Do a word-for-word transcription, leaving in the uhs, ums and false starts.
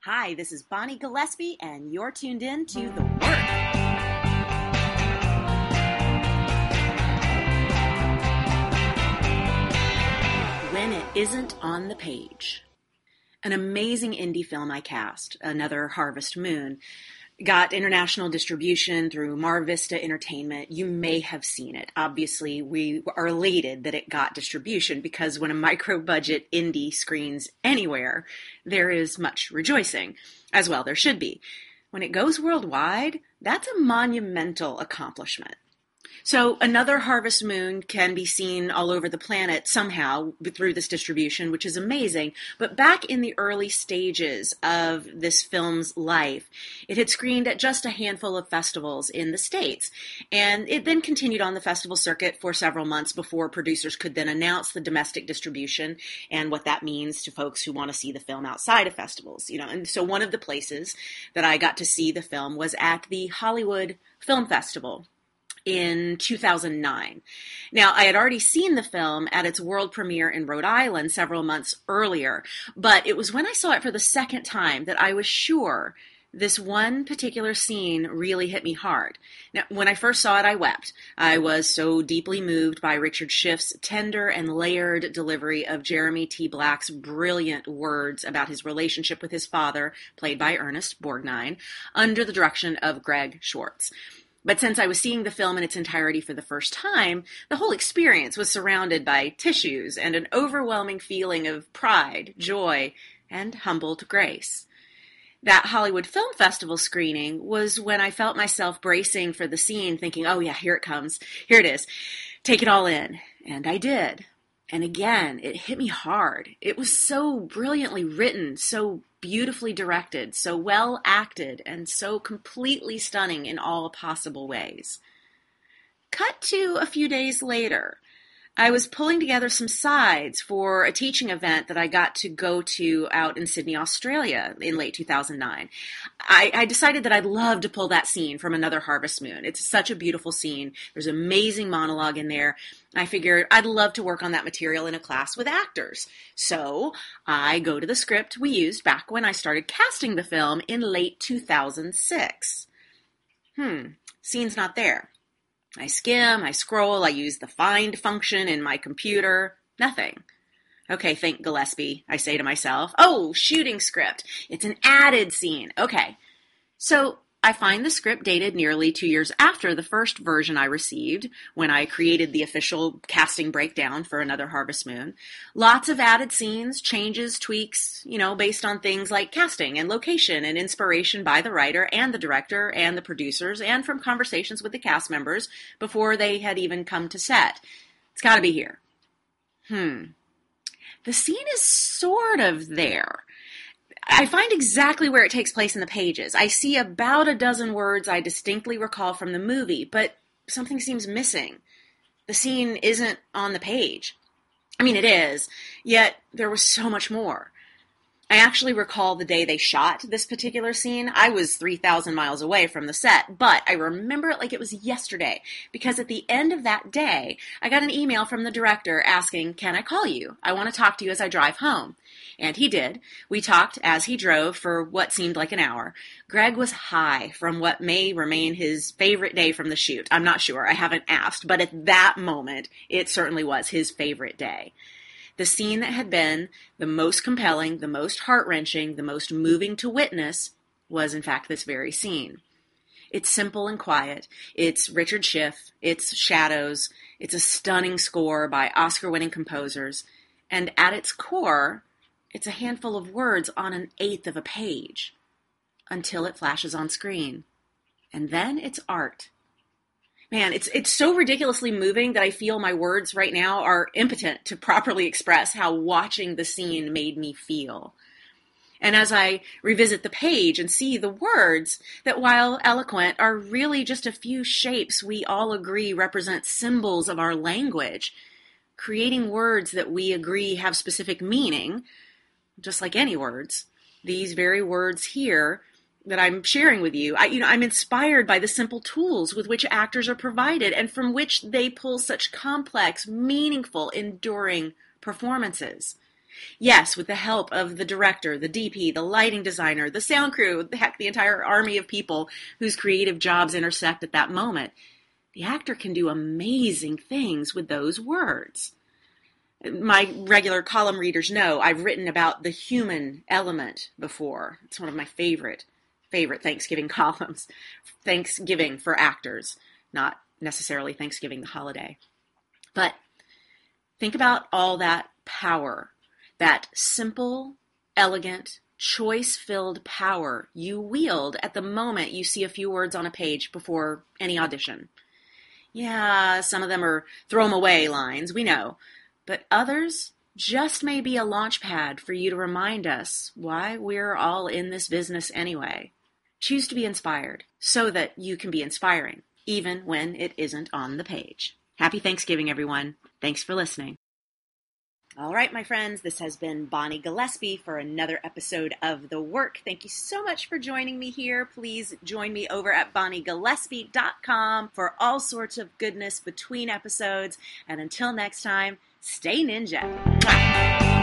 Hi, this is Bonnie Gillespie, and you're tuned in to The Work. When It Isn't on the Page. An amazing indie film I cast, Another Harvest Moon, got international distribution through Mar Vista Entertainment. You may have seen it. Obviously, we are elated that it got distribution because when a micro-budget indie screens anywhere, there is much rejoicing, as well there should be. When it goes worldwide, that's a monumental accomplishment. So Another Harvest Moon can be seen all over the planet somehow through this distribution, which is amazing. But back in the early stages of this film's life, it had screened at just a handful of festivals in the States. And it then continued on the festival circuit for several months before producers could then announce the domestic distribution and what that means to folks who want to see the film outside of festivals. You know, and so one of the places that I got to see the film was at the Hollywood Film Festival in two thousand nine. Now, I had already seen the film at its world premiere in Rhode Island several months earlier, but it was when I saw it for the second time that I was sure this one particular scene really hit me hard. Now, when I first saw it, I wept. I was so deeply moved by Richard Schiff's tender and layered delivery of Jeremy T. Black's brilliant words about his relationship with his father, played by Ernest Borgnine, under the direction of Greg Schwartz. But since I was seeing the film in its entirety for the first time, the whole experience was surrounded by tissues and an overwhelming feeling of pride, joy, and humbled grace. That Hollywood Film Festival screening was when I felt myself bracing for the scene, thinking, oh yeah, here it comes. Here it is. Take it all in. And I did. And again, it hit me hard. It was so brilliantly written, so beautifully directed, so well acted, and so completely stunning in all possible ways. Cut to a few days later. I was pulling together some sides for a teaching event that I got to go to out in Sydney, Australia in late two thousand nine. I, I decided that I'd love to pull that scene from Another Harvest Moon. It's such a beautiful scene. There's amazing monologue in there. I figured I'd love to work on that material in a class with actors. So I go to the script we used back when I started casting the film in late two thousand six. Hmm, scene's not there. I skim, I scroll, I use the find function in my computer. Nothing. Okay, think Gillespie, I say to myself. Oh, shooting script. It's an added scene. Okay. So I find the script dated nearly two years after the first version I received when I created the official casting breakdown for Another Harvest Moon. Lots of added scenes, changes, tweaks, you know, based on things like casting and location and inspiration by the writer and the director and the producers and from conversations with the cast members before they had even come to set. It's got to be here. Hmm. The scene is sort of there. I find exactly where it takes place in the pages. I see about a dozen words I distinctly recall from the movie, but something seems missing. The scene isn't on the page. I mean, it is, yet there was so much more. I actually recall the day they shot this particular scene. I was three thousand miles away from the set, but I remember it like it was yesterday, because at the end of that day, I got an email from the director asking, can I call you? I want to talk to you as I drive home. And he did. We talked as he drove for what seemed like an hour. Greg was high from what may remain his favorite day from the shoot. I'm not sure. I haven't asked, but at that moment, it certainly was his favorite day. The scene that had been the most compelling, the most heart-wrenching, the most moving to witness was, in fact, this very scene. It's simple and quiet. It's Richard Schiff. It's shadows. It's a stunning score by Oscar-winning composers. And at its core, it's a handful of words on an eighth of a page until it flashes on screen. And then it's art. Man, it's it's so ridiculously moving that I feel my words right now are impotent to properly express how watching the scene made me feel. And as I revisit the page and see the words that, while eloquent, are really just a few shapes we all agree represent symbols of our language, creating words that we agree have specific meaning, just like any words, these very words here that I'm sharing with you, I, you know, I'm inspired by the simple tools with which actors are provided and from which they pull such complex, meaningful, enduring performances. Yes, with the help of the director, the D P, the lighting designer, the sound crew, heck, the entire army of people whose creative jobs intersect at that moment, the actor can do amazing things with those words. My regular column readers know I've written about the human element before. It's one of my favorite, favorite Thanksgiving columns. Thanksgiving for actors, not necessarily Thanksgiving the holiday. But think about all that power, that simple, elegant, choice-filled power you wield at the moment you see a few words on a page before any audition. Yeah, some of them are throw 'em away lines, we know. But others just may be a launch pad for you to remind us why we're all in this business anyway. Choose to be inspired so that you can be inspiring, even when it isn't on the page. Happy Thanksgiving, everyone. Thanks for listening. All right, my friends, this has been Bonnie Gillespie for another episode of The Work. Thank you so much for joining me here. Please join me over at bonnie gillespie dot com for all sorts of goodness between episodes. And until next time, stay ninja. Mwah.